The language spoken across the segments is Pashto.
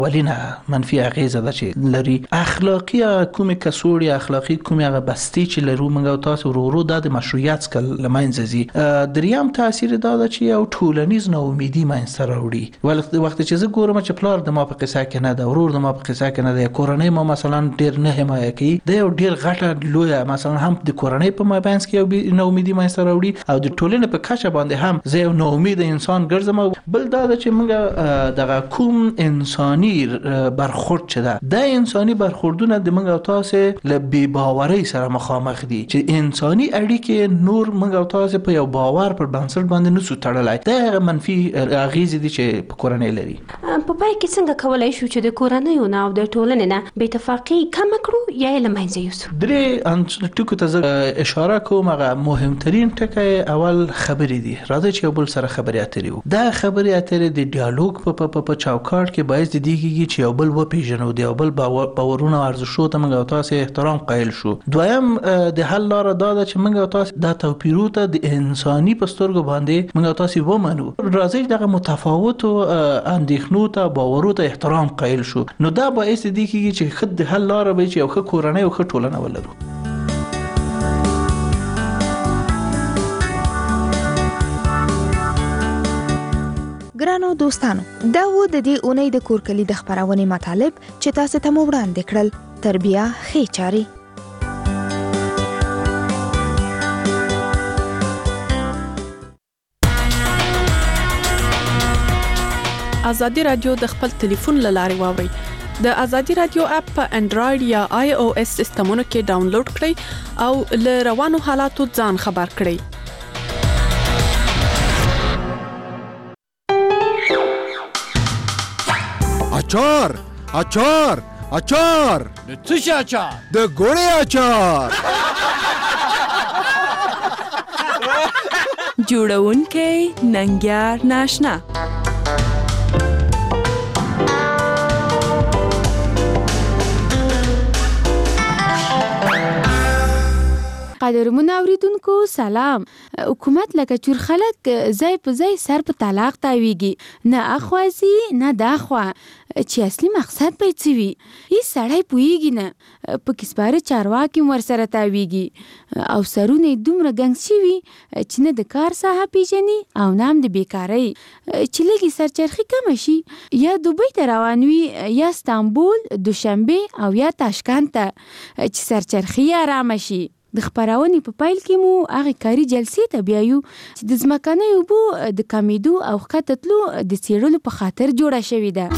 ولینه منفي اغیزه ده چې لري اخلاقی کومه کسوړي اخلاقی کومه هغه بستی چې لرو موږ تاسو ورو د مشروعیت سکل لمنځي دریم تاثیر دا ده چې یو ټولنیز ناامیدي منځ راوړي وخت چې زه ګورم چې پلار د ما په قصه کې نه ده ورور د ما په قصه کې نه ده کورنۍ ما مثلا ډیر نه حمایت کوي د یو ډیر غټه لوی مثلا هم د کورنۍ په مابینس کې یو ناامیدي منځ راوړي او د ټولنې په کچه باندې هم زه یو ناامید انسان ګرځم بل دا چې موږ دغه کوم انساني برخورد چه ده انساني برخوردونه د موږ تاسو له بی باورۍ سره مخامخ دي چې انساني اړیکې نور موږ تاسو په یو باور پر بنسټ باندې نسو تړلای دا منفي اغیزې دي چې په کورنۍ لري په پای کې څنګه کولای شو چې د کورنۍ او د ټولنې نه بې اتفاقي کم کړو یا له منځه یوسو درې ټکو ته اشاره کوم هغه مهمترین ټکی اول خبرې دي راځي چې بل سره خبرې اترې وو دا خبرې اترې د ډیالوګ په چوکاټ کې باعث دي چې یو بل و پیژنو دی یو بل باورونه ارزښتو ته موږ تاسو احترام قایل شو دویم د حل لار دا ده چې موږ تاسو د توپیرو ته د انساني پسترګو باندې موږ تاسو ومنو راځي دغه متفاوت اندېښنو ته باورو ته احترام قایل شو نو دا باعث دي چې خد د حل لار به چې یو ښه کورنۍ او ښه ټولنه ولرو ګرانو دوستانو دا و د دې اونۍ د کورکلی د خبرونې مطالب چې تاسو ته مو وړاندې کړل تربیه ښې چاري ازادي رادیو د خپل ټلیفون لارې واوري د ازادي رادیو اپ په انډراید یا آی او اس سیستمونو کې ډاونلوډ کړئ او له روانو حالاتو ځان خبر کړئ اچار اچار اچار د څه اچار د ګوړې اچار جوړونکې ننګیار ناشنا قدرمن اوریدونکو سلام حکومت لکه چور خلک ځای په ځای سر په طلاق تاویږي نه اخوازي نه داخوا چې اصلي مقصد به څه وي هیڅ سړی پوهیږي نه په کسباره چارواکي ورسره تاویږي او سرونه دومره ګنګ شوي چې نه د کار ساحه پیژني او نه هم د بیکارۍ چې لږې سرچرخي کمه شي یا دوبۍ ته روان وي یا استانبول دوشنبه او یا تاشکند ته چې سرچرخي آرامه شي د خبرونې په پیل کې مو هغه کاري جلسې ته بیایو چې د ځمکنۍ اوبو د کمیدو او ښکته تلو د څېړلو په خاطر جوړه شوې ده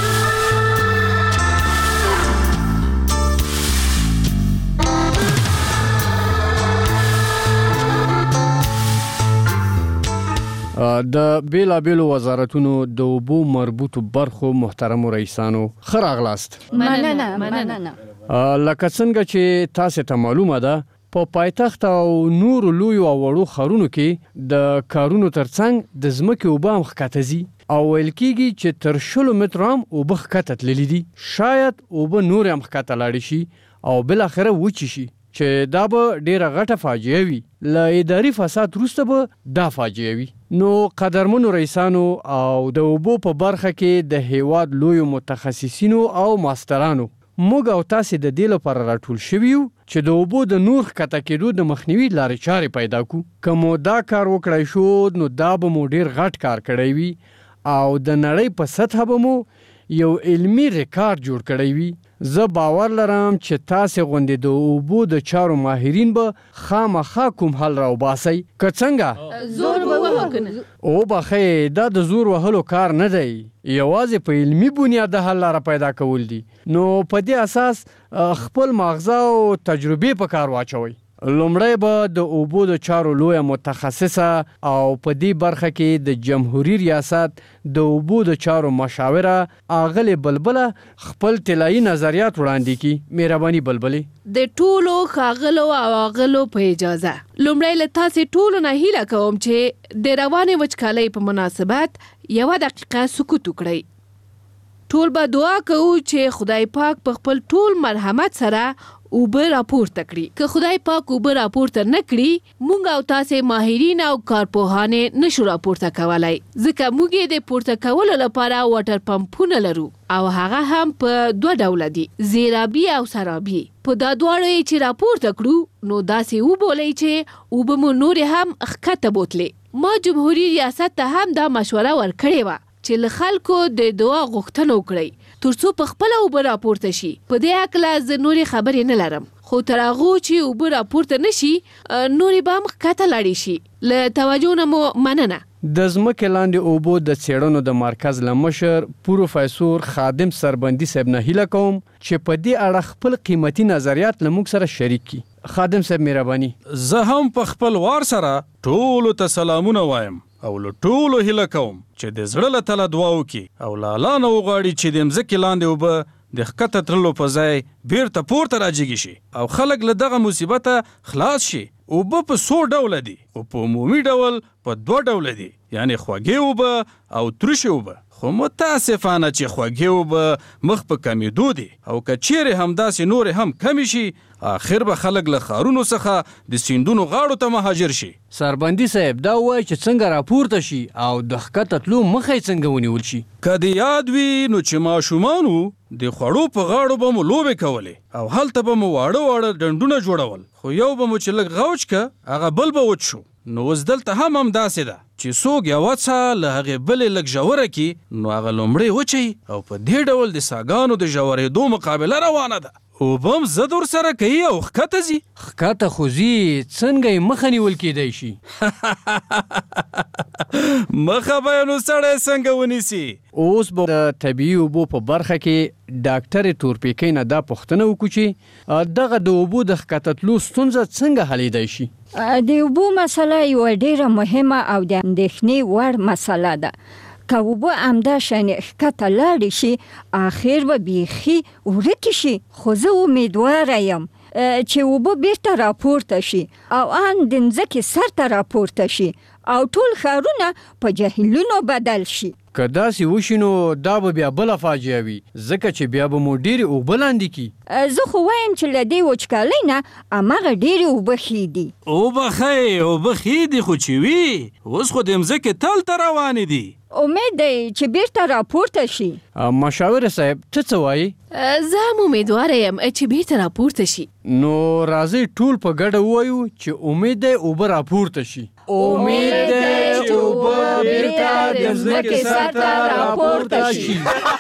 د بیلابیلو وزارتونو د اوبو مربوطو برخو محترمو رئیسانو ښه راغلاست مننه لکه څنګه چې تاسو ته معلومه ده په پایتخت او نورو لویو او وړو ښارونو کې د کارونو ترڅنګ د ځمکې اوبه هم ښکته ځي او ویل کېږي چې تر 100 متره هم اوبه ښکته تللي دي شاید اوبه نورې هم ښکته لاړې شي او بالاخره وچې شي چې دا به ډیره غټه فاجعه وي له اداري فساد وروسته به دا فاجعه وي نو قدرمنو رئیسانو او د اوبو په برخه کې د هیواد لویو متخصصینو او ماسترانو موږ او تاسې د دې لپاره راټول شوي یو چې د اوبو د نور ښکته کېدو د مخنیوي لارې چارې پیدا کړو که مو دا کار وکړی شو نو دا به مو ډیر غټ کار کړی وي او د نړۍ په سطحه به مو یو علمي ریکارډ جوړ کړی وي زه باور لرم چې تاسې غوندې د اوبو د چارو ماهرین به خامخا کوم حل راوباسئ که څنګه زور به وهو او بخې دا د زور وهلو کار نه دی یوازې په علمي بنیاد د حل لاره پیدا کول دي نو په دې اساس خپل ماغزه او تجربې په کار واچوئ لومړی به د اوبو د چارو لویه متخصصه او په دې برخه کې د جمهوریت ریاست د اوبو د چارو مشاوره اغلې بلبله خپل طلایي نظریات وړاندې کړي مهرباني بلبلې د ټولو ښاغلو او اغلو په اجازه لومړی له تاسې ټولو نه هیله کوم چې د روانې وچکالۍ په مناسبت 1 دقیقه سکوت وکړئ ټول به دعا کوو چې خدای پاک په خپل ټول مرحمت سره اوبه راپورته کړي. که خدای پاک اوبه راپورته نه کړي مونږ او تاسې ماهرین او کارپوهانې نشو راپورته کولای، ځکه موږ یې د پورته کولو لپاره واټر پمپونه لرو او هغه هم په 2 ډوله دي، زیرابي او سرابي. په دا دواړو یې چې راپورته کړو نو داسې وبولئ چې اوبه مو نورې هم ښکته بوتلې. ما جمهوري ریاست ته هم دا مشوره ورکړې وه چې له خلکو د دعا غوښتنه وکړئ ترڅو په خپله اوبه راپورته شي. په دې هکله زه نورې خبرې نه لرم، خو تر هغو چې اوبه راپورته نه شي نورې به هم ښکته لاړې شي. له توجه نه مو مننه. د ځمکې لاندې اوبو د څېړنو د مرکز له مشر پروفیسور خادم سربندي صاحب نه هیله کوم چې په دې اړه خپل قیمتي نظریات له موږ سره شریک کړي. خادم صاحب مهرباني. زه هم په خپل وار سره ټولو ته سلامونه وایم او له ټولو هیله کوم چې د زړه له تله دعا وکړي او له الله نه وغواړي چې د مځکې لاندې اوبه د ښکته تللو په ځای بیرته پورته راجګي شي او خلک له دغه مصیبته خلاص شي. اوبه په 100 ډوله دي او په عمومي ډول په 2 ډوله دي، یعنی خوږې اوبه او ترشي اوبه. خو متاسفانه چې خوږې اوبه مخ په کمیدو دي او که چیرې همداسې نورې هم کمی شي آخر به خلک له ښارونو څخه د سیندونو غاړو ته مهاجر شي. سربندي صاحب دا وایي چې څنګه راپورته شي او د ښکته تلو مخه یې څنګه ونیول شي. که د یاد وي نو چې ماشومانو د خوړو په غاړو به مو لوبې کولې او هلته به مو واړه ډنډونه جوړول، خو یو به مو چې لږ غوچ که هغه بل به وچ شو. نو اوس دلته هم همداسې ده چې څوک یوه څه له هغې بلې لږ ژوره کړي نو هغه لومړی وچوي او په دې ډول د څاګانو د ژورېدو مقابله روانه ده. اوبه هم ضد ورسره کوي او ښکته ځي. ښکته خو ځي، څنګه یې مخه نیول کیدی شي؟ مخه به یې نو سړی څنګه ونیسي؟ اوس به د طبیعي اوبو په برخه کې ډاکټر تورپیکۍ نه دا پوښتنه وکړو چې دغه د اوبو د ښکته تلو ستونزه څنګه حلیدی شي؟ د اوبو مسله یوه ډیره مهمه او د اندېښنې وړ مسله ده. که اوبه همداشانې ښکته لاړې شي آخر به بیخي ورکې شي، خو زه امیدواره یم چې اوبه بیرته راپورته شي او ان د مځکې سر ته راپورته شي او ټول ښارونه په جهیلونو بدل شي. که داسې وشي نو دا به بیا بله فاجعه وي، ځکه چې بیا به مو ډېرې اوبه لاندې کړي. زه خو وایم چې له دې وچکالۍ نه هماغه ډېرې اوبه ښې دي. اوبه ښې دي خو چې وي اوس خو د مځکې تل ته روانې دي. امید دی چې بیرته راپورته شي. مشاور صاحب ته څه وایي؟ زه هم امیدواره یم چې بیرته راپورته شي. نو راځئ ټول په ګډه ووایو چې امید دی اوبه راپورته شي. امید دی چې اوبه بیرته د ځمکې سر ته راپورته شي.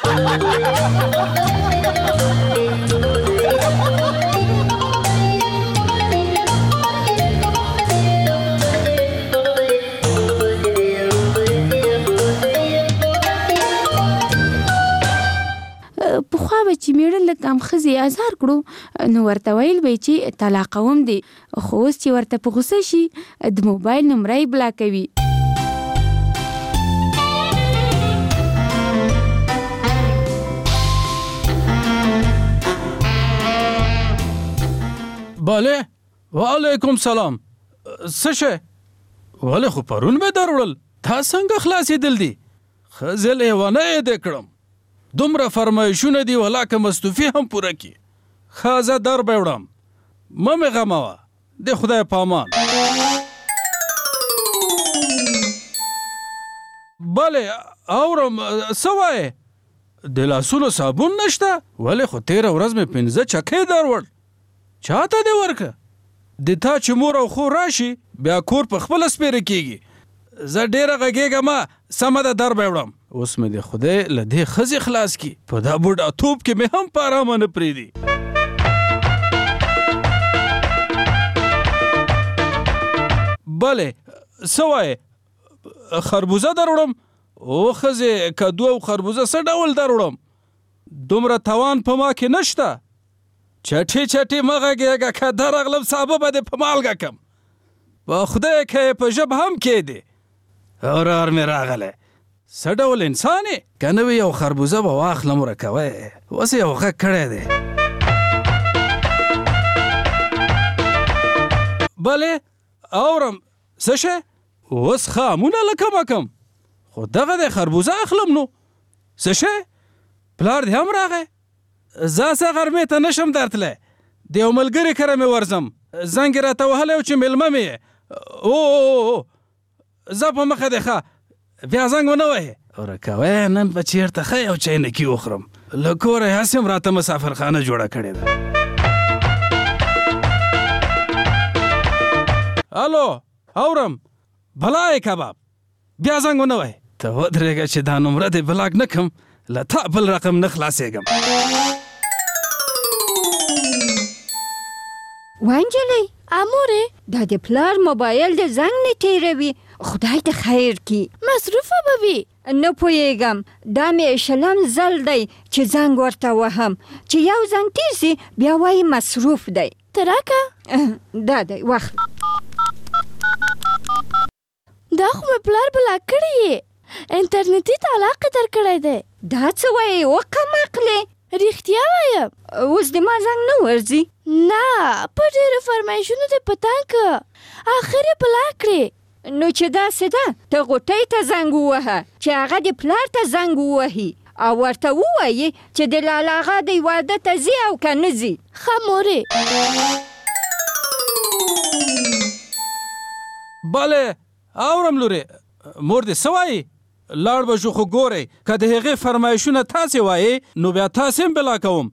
پخوا به چې میړه له کم ښځې ازار کړو نو ورته ویل به چې طلاقوم دی، خو اوس چې ورته په غوسه شي د موبایل نمره یې بلاکوي. بله وعلیکم سلام. څه شی؟ ولې خو پرون مې دروړل، تا څنګه خلاصېدل دي؟ ښځې لیونی یې دې کړم، دومره فرمایشونه دي ولاکه مستوفي هم پوره کی. ښه در به وړم، مه مې غموه، د خدای په امان. بله اورم، څه وایې؟ د لاسونو صابون نشته؟ ولې خو تېره ورځ مې 5 چکې دروړ، چاته دې ورکه؟ د تا چې مور او خور راشي بیا کور په خپله سپېره کېږي. زه ډېره غږېږم، سمه ده در به وړم. اوس مې د خدای له دې ښځې خلاص کی، په دا بوډا توپ کې مې هم په ارامه نه پرېږدي. بله څه وایې؟ خربوزه در وړم؟ او ښځې کدو او خربوزه څه ډول در وړم؟ دومره توان په ما کې نشته. چټي مه غږېږه، که درغلم سابه به دې په مالګه کم. په خدای که یې په ژب هم کېدې. ورور مې راغلی، څه ډول انسان یې؟ که نه وي یو خربوزه به واخلم ورکوی، اوس یې یو غږ کړی دی. بلې اورم، څه شی؟ اوس خامونه لکه مکم، خو دغه دی خربوزه اخلم. نو څه شی؟ پلار دې هم راغی؟ زه څه غرمې ته نشم درتلی، د یو ملګري کره مې ورځم، زنګ یې راته وهلی و چې مېلمه مې یې. زه په مخه دی ښه، بیا زنګ ونه وهې. ورکوی نن به چېرته ښه یو چاینکي وخورم، له کوره یې هسې هم راته مسافرخانه جوړه کړې ده. الو اورم، بلای کباب، بیا زنګ ونه وهې. ته ودرېږه چې دا نمره دې بلاک نه کړم، له تا بل رقم نه خلاصېږم. وانجلۍ امورې دا د پلار موبایل د زنګ نه تیروي، خدای ته خیر کی. مصروفه به وي؟ نه پوهېږم، دا مې 20 ځل دی چې زنګ ورته وهم، چې یو زنګ تیر سي بیا وایي مصروف دی. ته راکه دا دی وخت. دا خو مې پلار بلاک کړی یې، انټرنیټي طلاق یې درکړی دی. دا څه وایې وکمقلې؟ رښتیا وایم. اوس د ما زنګ نه ورځي؟ نه، په ډېرو فرمایشونو دې په تنګ که، آخر یې بلاک کړې. نو چې داسې ده، ته غوټۍ ته زنګ ووهه چې هغه د پلار ته زنګ ووهي او ورته ووایي چې د لالا اغا د واده ته ځي او که نه ځي. ښه مورې. بله اورم لورې، مور دې څه وایي؟ لاړ به شو، خو ګورئ که د هغې فرمایشونه تاسې وایې نو بیا تاسې هم بلا کوم.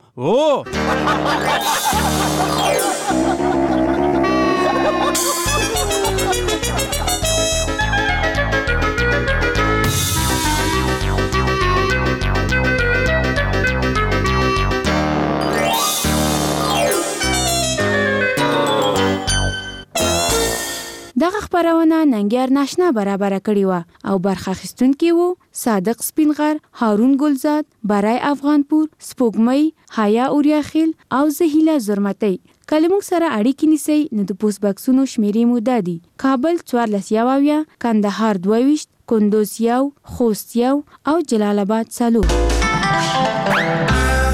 دغه خبرونه ننګیار ناشنا برابر کړی و او برخه اخیستونکي وو صادق سپینغر، هارون ګلزاد، برای افغانپور، سپوږمۍ، حیا اوریاخیل او زهیله زرمتۍ. کله موږ سره اړیکې نیسئ نو د پوسټ باکسونو شمیرې مو دا دي: کابل 14 کندهار 22 کندوز 1 خوست 1 او جلال آباد 4.